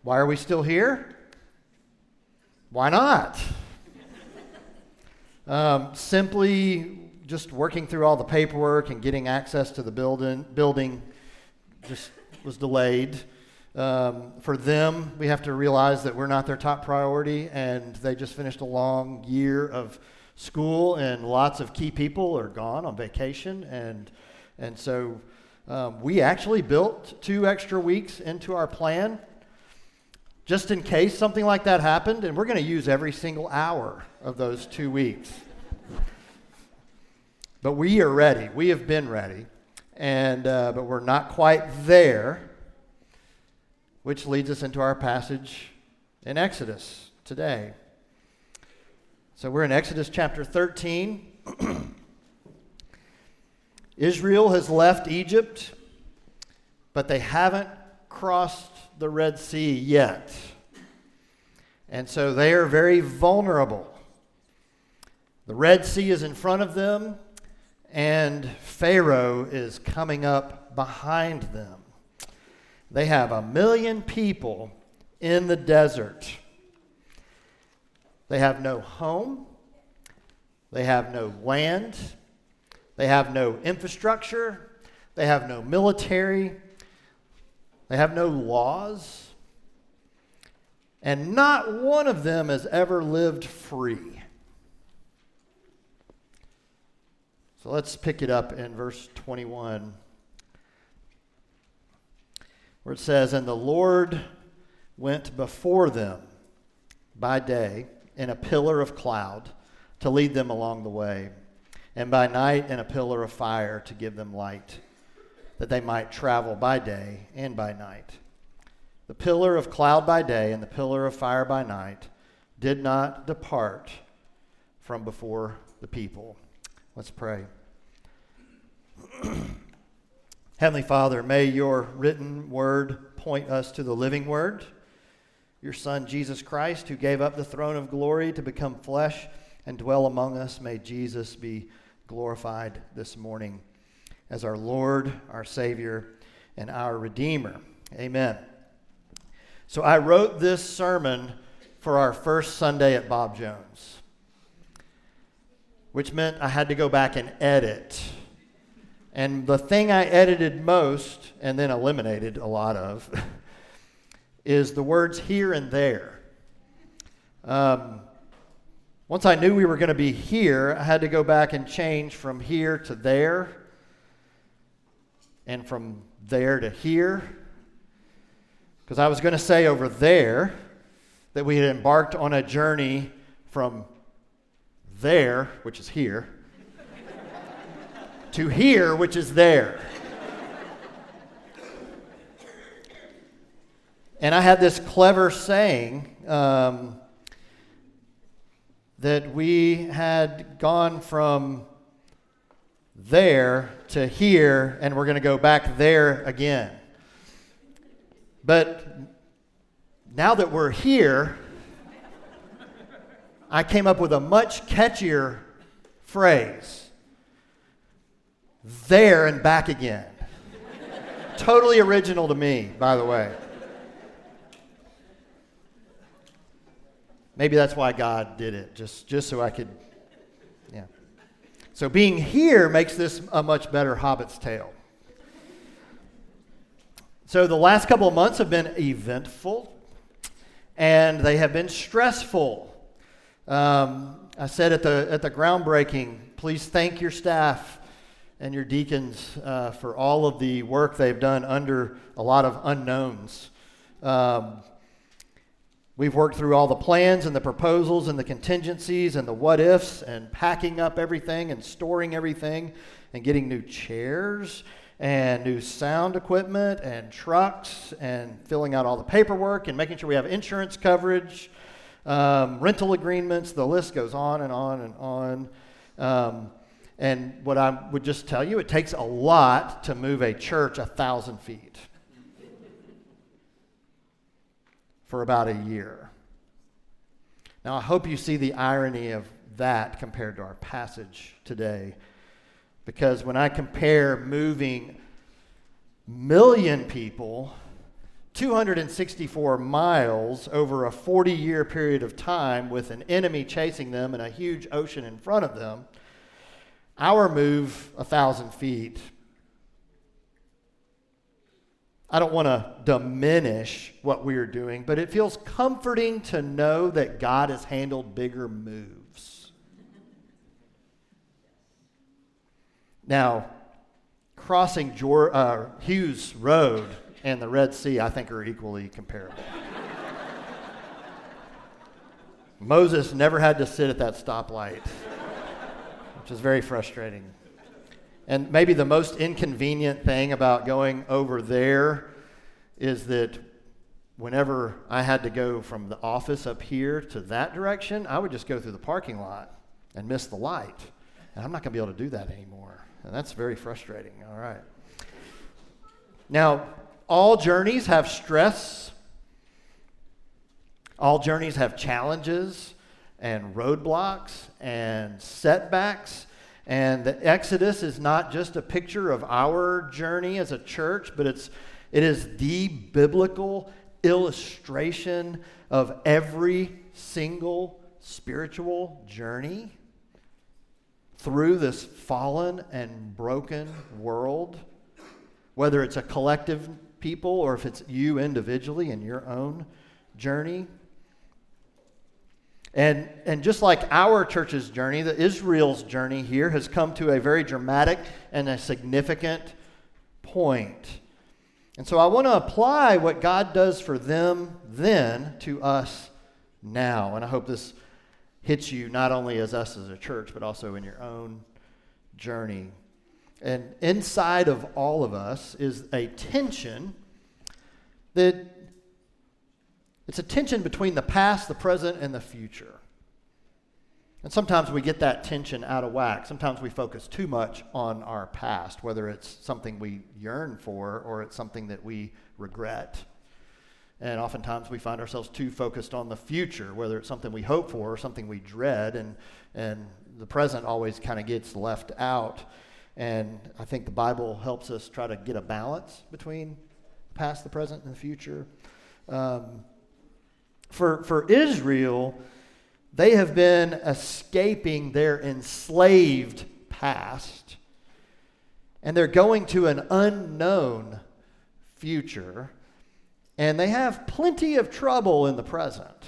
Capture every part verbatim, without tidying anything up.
Why are we still here? Why not? um, simply just working through all the paperwork and getting access to the building, building just was delayed. Um, for them, we have to realize that we're not their top priority, and they just finished a long year of school, and lots of key people are gone on vacation, and and so um, we actually built two extra weeks into our plan just in case something like that happened, and we're going to use every single hour of those two weeks. But we are ready. We have been ready, and uh, but we're not quite there, which leads us into our passage in Exodus today. So we're in Exodus chapter thirteen. Israel has left Egypt, but they haven't crossed the Red Sea yet. And so they are very vulnerable. The Red Sea is in front of them, and Pharaoh is coming up behind them. They have a million people in the desert. They have no home. They have no land. They have no infrastructure. They have no military. They have no laws. And not one of them has ever lived free. So let's pick it up in verse twenty-one, where it says, "And the Lord went before them by day in a pillar of cloud to lead them along the way, and by night in a pillar of fire to give them light, that they might travel by day and by night. The pillar of cloud by day and the pillar of fire by night did not depart from before the people." Let's pray. Heavenly Father, may your written word point us to the living word, your Son, Jesus Christ, who gave up the throne of glory to become flesh and dwell among us. May Jesus be glorified this morning as our Lord, our Savior, and our Redeemer. Amen. So I wrote this sermon for our first Sunday at Bob Jones, which meant I had to go back and edit. And the thing I edited most, and then eliminated a lot of, is the words here and there. Um, once I knew we were going to be here, I had to go back and change from here to there, and from there to here, because I was going to say over there that we had embarked on a journey from there, which is here, to here, which is there. And I had this clever saying um, that we had gone from there to here, and we're going to go back there again. But now that we're here, I came up with a much catchier phrase. There and back again. Totally original to me, by the way. Maybe that's why God did it, just, just so I could, yeah. So being here makes this a much better Hobbit's Tale. So the last couple of months have been eventful, and they have been stressful. Um, I said at the at the groundbreaking, please thank your staff and your deacons uh, for all of the work they've done under a lot of unknowns. Um, we've worked through all the plans and the proposals and the contingencies and the what-ifs and packing up everything and storing everything and getting new chairs and new sound equipment and trucks and filling out all the paperwork and making sure we have insurance coverage, um, rental agreements. The list goes on and on and on. Um, And what I would just tell you, it takes a lot to move a church a thousand feet for about a year. Now, I hope you see the irony of that compared to our passage today, because when I compare moving million people two hundred sixty-four miles over a forty-year period of time with an enemy chasing them and a huge ocean in front of them. Our move, a thousand feet. I don't want to diminish what we're doing, but it feels comforting to know that God has handled bigger moves. Now, crossing Jor- uh, Hughes Road and the Red Sea, I think, are equally comparable. Moses never had to sit at that stoplight, which is very frustrating. And maybe the most inconvenient thing about going over there is that whenever I had to go from the office up here to that direction, I would just go through the parking lot and miss the light. And I'm not going to be able to do that anymore. And that's very frustrating. All right. Now, all journeys have stress. All journeys have challenges and roadblocks and setbacks. And the Exodus is not just a picture of our journey as a church, but it's it is the biblical illustration of every single spiritual journey through this fallen and broken world, whether it's a collective people or if it's you individually in your own journey. And and just like our church's journey, the Israel's journey here has come to a very dramatic and a significant point. And so I want to apply what God does for them then to us now. And I hope this hits you not only as us as a church, but also in your own journey. And inside of all of us is a tension that It's a tension between the past, the present, and the future. And sometimes we get that tension out of whack. Sometimes we focus too much on our past, whether it's something we yearn for or it's something that we regret. And oftentimes we find ourselves too focused on the future, whether it's something we hope for or something we dread, and, and the present always kind of gets left out. And I think the Bible helps us try to get a balance between the past, the present, and the future. Um, For, for Israel, they have been escaping their enslaved past, and they're going to an unknown future, and they have plenty of trouble in the present.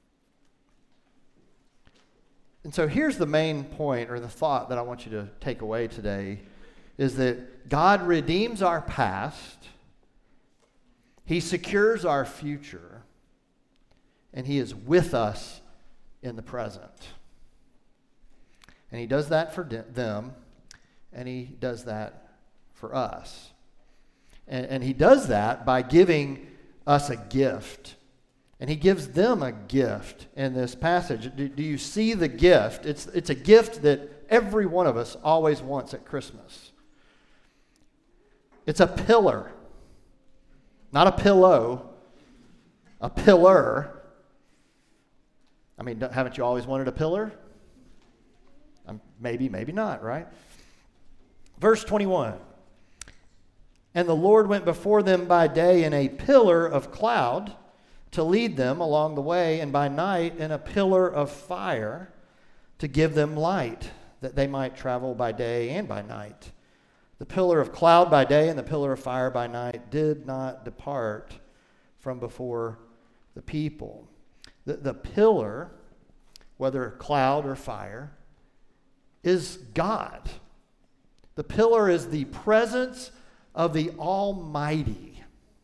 And so here's the main point, or the thought that I want you to take away today, is that God redeems our past, He secures our future, and He is with us in the present. And He does that for de- them, and He does that for us. And, and He does that by giving us a gift. And He gives them a gift in this passage. Do, do you see the gift? It's, it's a gift that every one of us always wants at Christmas. It's a pillar. Not a pillow. A pillar. I mean, haven't you always wanted a pillar? Um, maybe, maybe not, right? Verse twenty-one. And the Lord went before them by day in a pillar of cloud to lead them along the way, and by night in a pillar of fire to give them light, that they might travel by day and by night. The pillar of cloud by day and the pillar of fire by night did not depart from before the people. The, the pillar, whether cloud or fire, is God. The pillar is the presence of the Almighty.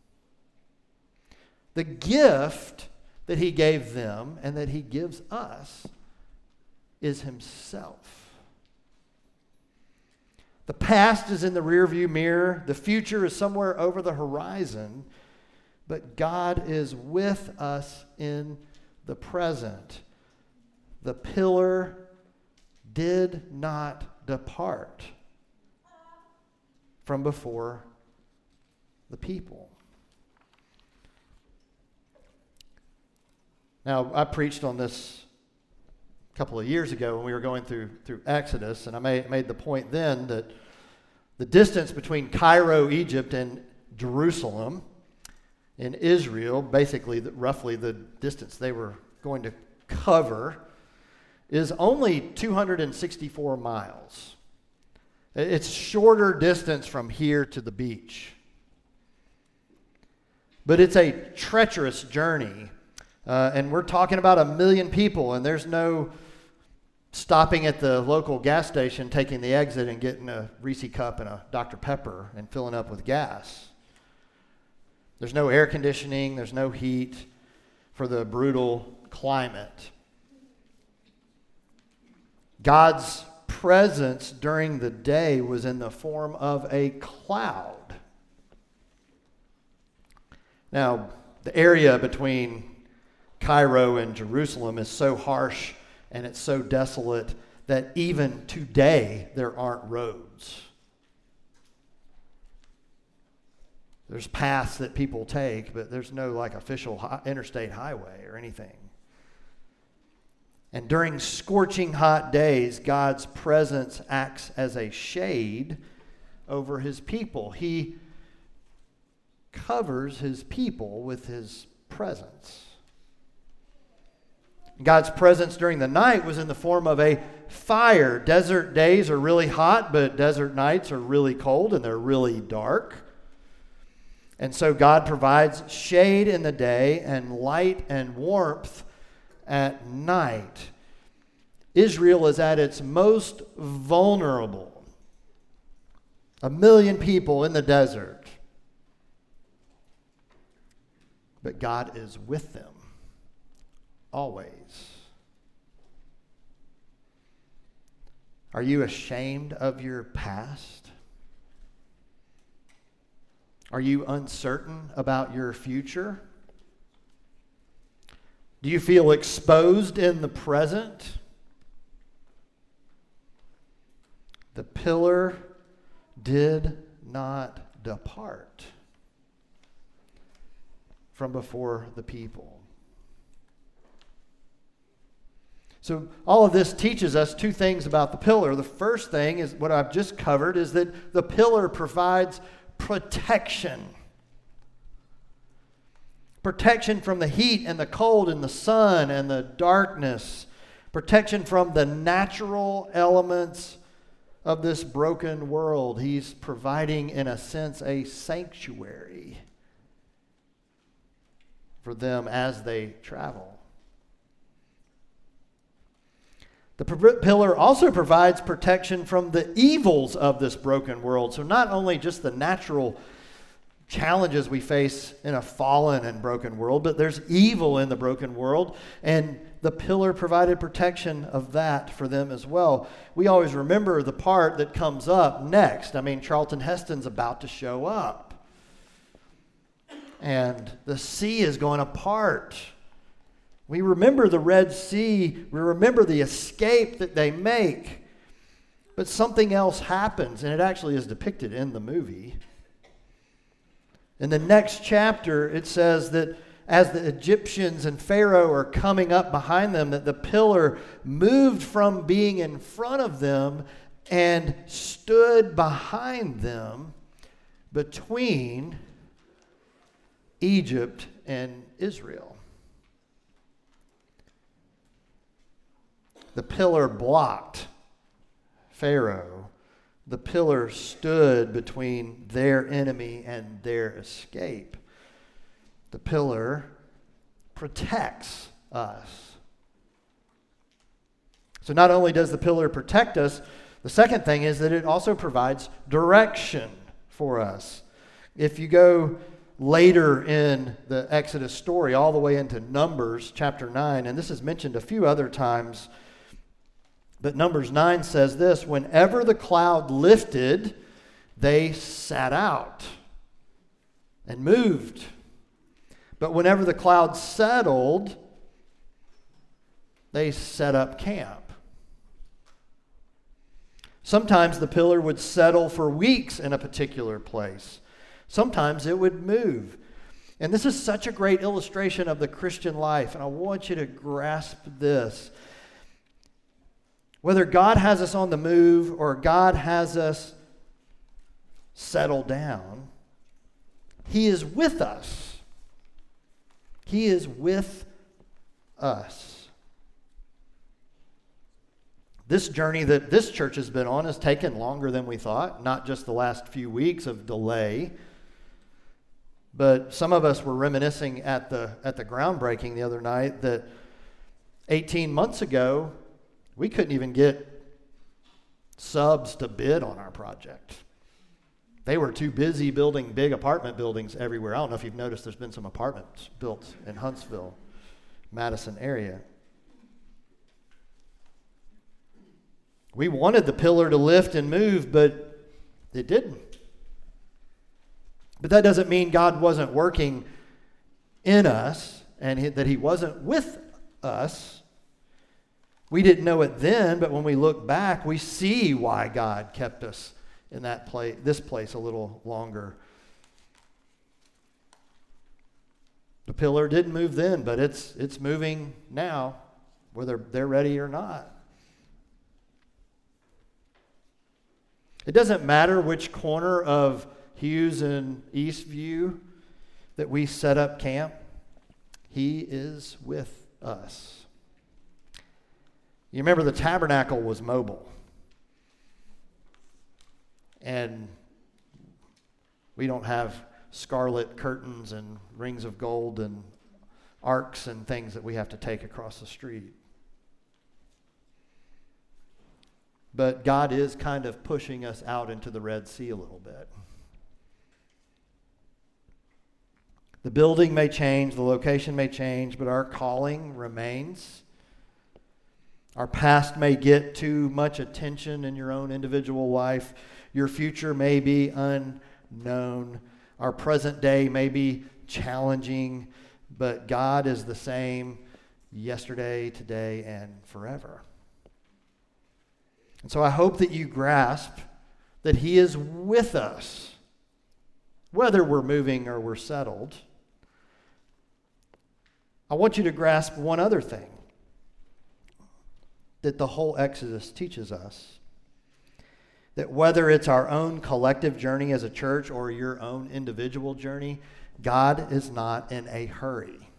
The gift that He gave them and that He gives us is Himself. The past is in the rearview mirror. The future is somewhere over the horizon. But God is with us in the present. The pillar did not depart from before the people. Now, I preached on this a couple of years ago when we were going through through Exodus, and I made, made the point then that the distance between Cairo, Egypt, and Jerusalem in Israel, basically the, roughly the distance they were going to cover, is only two hundred sixty-four miles. It's shorter distance from here to the beach. But it's a treacherous journey. Uh, and we're talking about a million people, and there's no stopping at the local gas station, taking the exit and getting a Reese cup and a Doctor Pepper and filling up with gas. There's no air conditioning, there's no heat for the brutal climate. God's presence during the day was in the form of a cloud. Now, the area between Cairo and Jerusalem is so harsh and it's so desolate that even today there aren't roads. There's paths that people take, but there's no like official hi- interstate highway or anything. And during scorching hot days, God's presence acts as a shade over his people. He covers his people with his presence. God's presence during the night was in the form of a fire. Desert days are really hot, but desert nights are really cold and they're really dark. And so God provides shade in the day and light and warmth at night. Israel is at its most vulnerable. A million people in the desert. But God is with them. Always. Are you ashamed of your past? Are you uncertain about your future? Do you feel exposed in the present? The pillar did not depart from before the people. So all of this teaches us two things about the pillar. The first thing is what I've just covered, is that the pillar provides protection. Protection from the heat and the cold and the sun and the darkness. Protection from the natural elements of this broken world. He's providing, in a sense, a sanctuary for them as they travel. The pillar also provides protection from the evils of this broken world. So not only just the natural challenges we face in a fallen and broken world, but there's evil in the broken world, and the pillar provided protection of that for them as well. We always remember the part that comes up next. I mean, Charlton Heston's about to show up, and the sea is going apart. We remember the Red Sea. We remember the escape that they make. But something else happens, and it actually is depicted in the movie. In the next chapter, it says that as the Egyptians and Pharaoh are coming up behind them, that the pillar moved from being in front of them and stood behind them between Egypt and Israel. The pillar blocked Pharaoh. The pillar stood between their enemy and their escape. The pillar protects us. So not only does the pillar protect us, the second thing is that it also provides direction for us. If you go later in the Exodus story, all the way into Numbers chapter nine, and this is mentioned a few other times, but Numbers nine says this: whenever the cloud lifted, they sat out and moved. But whenever the cloud settled, they set up camp. Sometimes the pillar would settle for weeks in a particular place. Sometimes it would move. And this is such a great illustration of the Christian life, and I want you to grasp this. Whether God has us on the move or God has us settle down, He is with us. He is with us. This journey that this church has been on has taken longer than we thought, not just the last few weeks of delay, but some of us were reminiscing at the at the groundbreaking the other night that eighteen months ago, we couldn't even get subs to bid on our project. They were too busy building big apartment buildings everywhere. I don't know if you've noticed there's been some apartments built in Huntsville, Madison area. We wanted the pillar to lift and move, but it didn't. But that doesn't mean God wasn't working in us and that he wasn't with us. We didn't know it then, but when we look back, we see why God kept us in that place, this place a little longer. The pillar didn't move then, but it's it's moving now, whether they're ready or not. It doesn't matter which corner of Hughes and Eastview that we set up camp. He is with us. You remember the tabernacle was mobile. And we don't have scarlet curtains and rings of gold and arcs and things that we have to take across the street. But God is kind of pushing us out into the Red Sea a little bit. The building may change, the location may change, but our calling remains. Our past may get too much attention in your own individual life. Your future may be unknown. Our present day may be challenging, but God is the same yesterday, today, and forever. And so I hope that you grasp that he is with us, whether we're moving or we're settled. I want you to grasp one other thing that the whole Exodus teaches us. That whether it's our own collective journey as a church or your own individual journey, God is not in a hurry.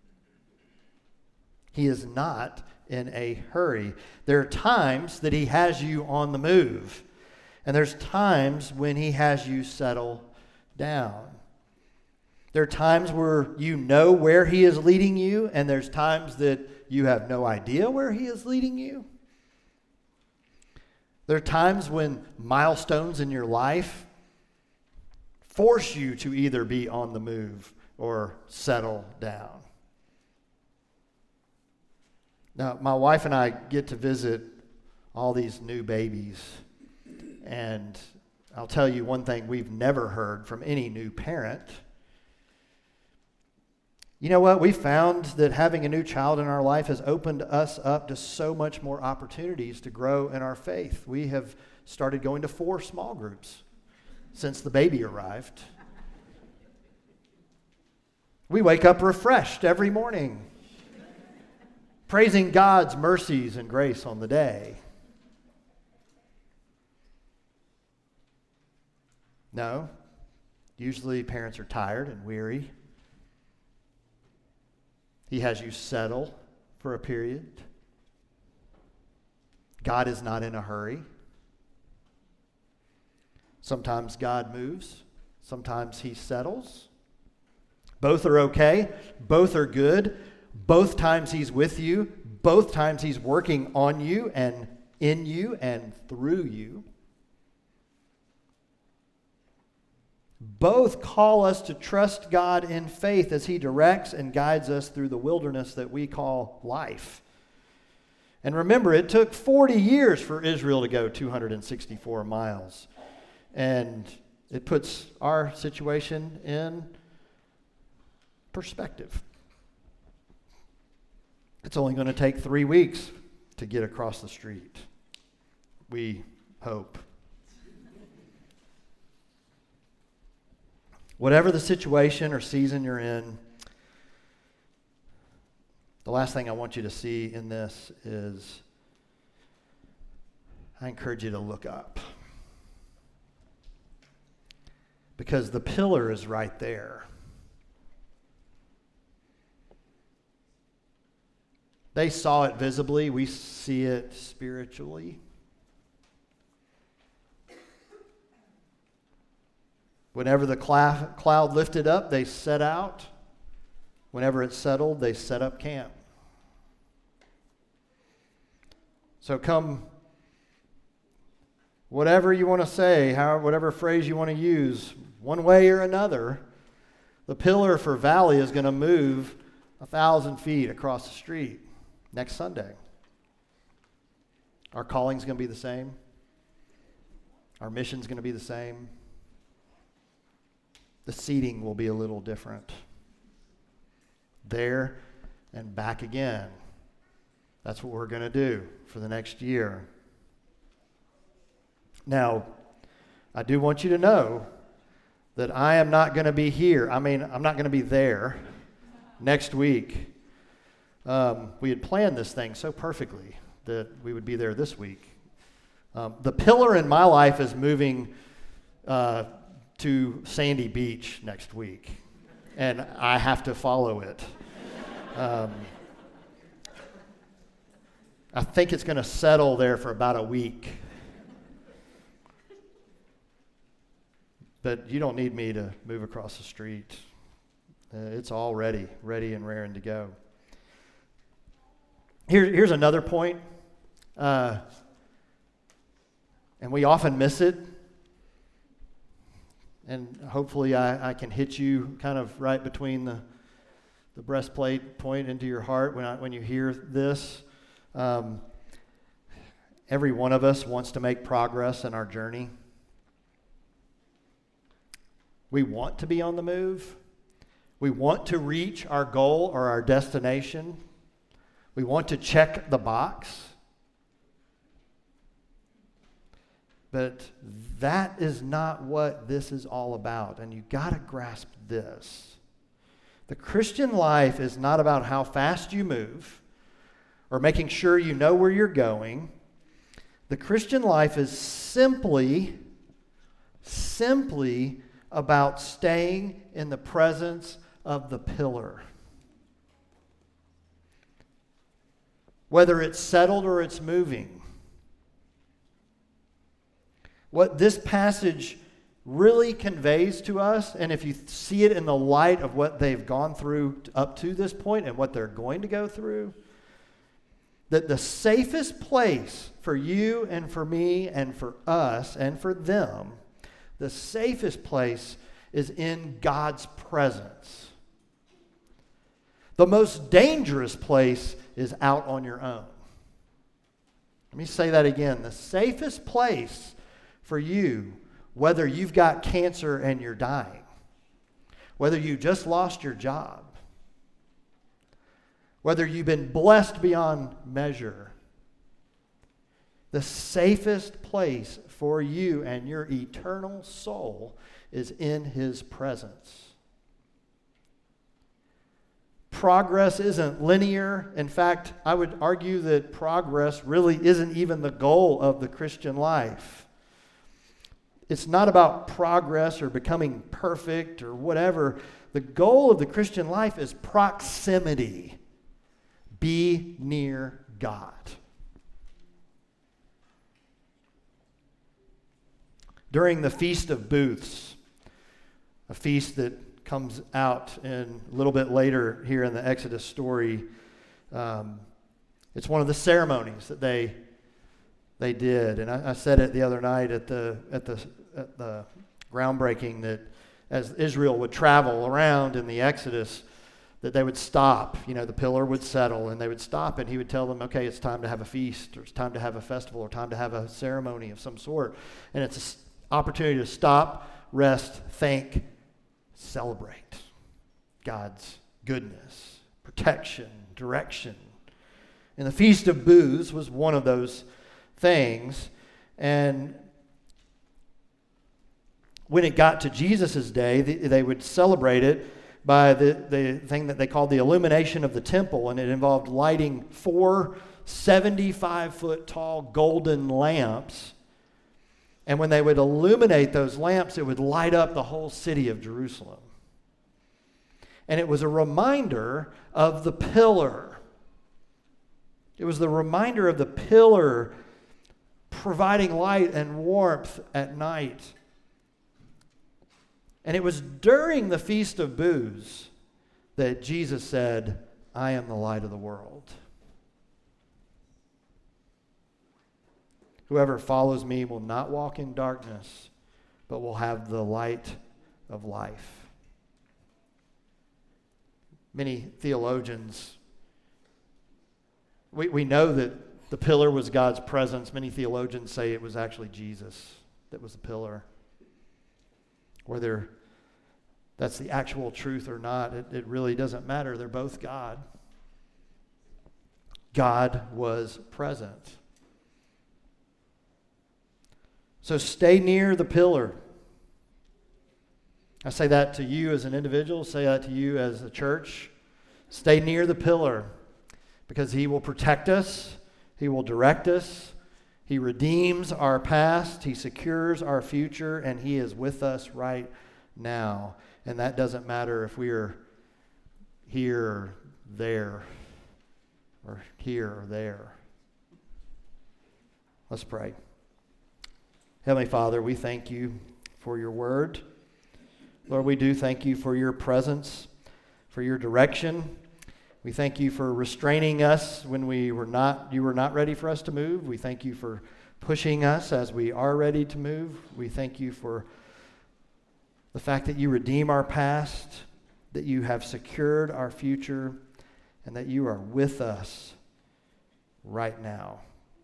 He is not in a hurry. There are times that he has you on the move, and there's times when he has you settle down. There are times where you know where he is leading you, and there's times that you have no idea where he is leading you. There are times when milestones in your life force you to either be on the move or settle down. Now, my wife and I get to visit all these new babies, and I'll tell you one thing we've never heard from any new parent. You know what? We found that having a new child in our life has opened us up to so much more opportunities to grow in our faith. We have started going to four small groups since the baby arrived. We wake up refreshed every morning, praising God's mercies and grace on the day. No, usually parents are tired and weary. He has you settle for a period. God is not in a hurry. Sometimes God moves. Sometimes he settles. Both are okay. Both are good. Both times he's with you. Both times he's working on you and in you and through you. Both call us to trust God in faith as he directs and guides us through the wilderness that we call life. And remember, it took forty years for Israel to go two hundred sixty-four miles. And it puts our situation in perspective. It's only going to take three weeks to get across the street. We hope. Whatever the situation or season you're in, the last thing I want you to see in this is I encourage you to look up. Because the pillar is right there. They saw it visibly. We see it spiritually. Whenever the cloud lifted up, they set out. Whenever it settled, they set up camp. So come, whatever you want to say, how, whatever phrase you want to use, one way or another, the pillar for Valley is going to move a thousand feet across the street next Sunday. Our calling's going to be the same. Our mission's going to be the same. The seating will be a little different. There and back again. That's what we're going to do for the next year. Now, I do want you to know that I am not going to be here. I mean, I'm not going to be there next week. Um, we had planned this thing so perfectly that we would be there this week. Um, the pillar in my life is moving uh, to Sandy Beach next week, and I have to follow it. Um, I think it's going to settle there for about a week. But you don't need me to move across the street. Uh, it's all ready, ready and raring to go. Here, here's another point, uh, and we often miss it. And hopefully I, I can hit you kind of right between the, the breastplate point into your heart when I, when you hear this. Um, every one of us wants to make progress in our journey. We want to be on the move. We want to reach our goal or our destination. We want to check the box. But that is not what this is all about, and you've got to grasp this. The Christian life is not about how fast you move or making sure you know where you're going. The Christian life is simply, simply about staying in the presence of the pillar. Whether it's settled or it's moving. What this passage really conveys to us, and if you see it in the light of what they've gone through up to this point and what they're going to go through, that the safest place for you and for me and for us and for them, the safest place is in God's presence. The most dangerous place is out on your own. Let me say that again. The safest place for you, whether you've got cancer and you're dying, whether you just lost your job, whether you've been blessed beyond measure, the safest place for you and your eternal soul is in His presence. Progress isn't linear. In fact, I would argue that progress really isn't even the goal of the Christian life. It's not about progress or becoming perfect or whatever. The goal of the Christian life is proximity. Be near God. During the Feast of Booths, a feast that comes out in a little bit later here in the Exodus story, um, it's one of the ceremonies that they they did. And I, I said it the other night at the at the at the groundbreaking that as Israel would travel around in the Exodus, that they would stop. You know, the pillar would settle, and they would stop, and he would tell them, okay, it's time to have a feast, or it's time to have a festival, or time to have a ceremony of some sort. And it's an opportunity to stop, rest, thank, celebrate God's goodness, protection, direction. And the Feast of Booths was one of those things. And when it got to Jesus' day, they would celebrate it by the, the thing that they called the illumination of the temple, and it involved lighting four seventy-five foot tall golden lamps. And when they would illuminate those lamps, it would light up the whole city of Jerusalem. And it was a reminder of the pillar. It was the reminder of the pillar providing light and warmth at night. And it was during the Feast of Booths that Jesus said, I am the light of the world. Whoever follows me will not walk in darkness, but will have the light of life. Many theologians, we, we know that the pillar was God's presence. Many theologians say it was actually Jesus that was the pillar. Whether that's the actual truth or not, it, it really doesn't matter. They're both God. God was present. So stay near the pillar. I say that to you as an individual, say that to you as a church. Stay near the pillar because he will protect us, he will direct us, he redeems our past, he secures our future, and he is with us right now. And that doesn't matter if we are here or there, or here or there. Let's pray. Heavenly Father, we thank you for your word. Lord, we do thank you for your presence, for your direction. We thank you for restraining us when we were not, you were not ready for us to move. We thank you for pushing us as we are ready to move. We thank you for the fact that you redeem our past, that you have secured our future, and that you are with us right now.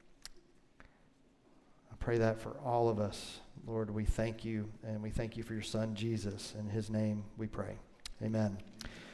I pray that for all of us. Lord, we thank you, and we thank you for your Son, Jesus. In his name we pray. Amen.